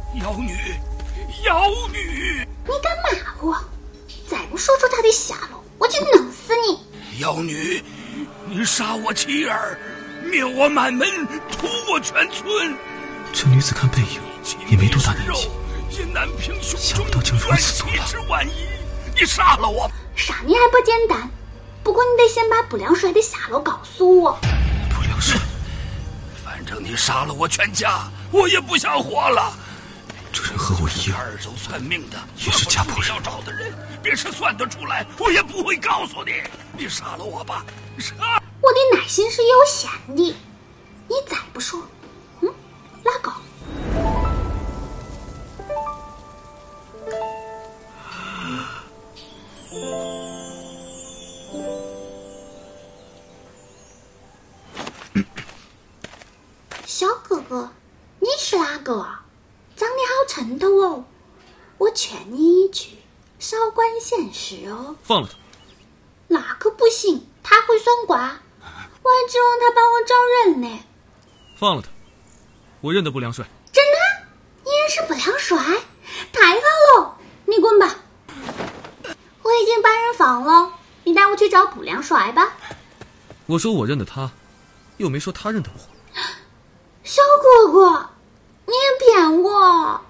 妖女，妖女！ 你敢骂我？再不说出他的下落，我就弄死你！ 妖女，你杀我妻儿，灭我满门，屠我全村。 这女子看背影也没多大年纪， 想不到竟如此毒辣。 你杀了我！ 杀你还不简单，不过你得先把不良帅的下落告诉我。 不良帅， 反正你杀了我全家，我也不想活了。 这人和我一样， 二手算命的也是家仆人。 要找的人，别是算得出来，我也不会告诉你。你杀了我吧，杀！ 我的耐心是有限的，你再不说，拉高。小哥哥，你是哪个？长得好衬头哦！我劝你一句，少管闲事哦。 放了他。 那可不行，他会算卦，我还指望他帮我找人呢。 放了他，我认得不良帅。 真的？你认识不良帅？太好了，你滚吧！我已经把人放了，你带我去找不良帅吧。 我说我认得他，又没说他认得我。 小哥哥，你也骗我！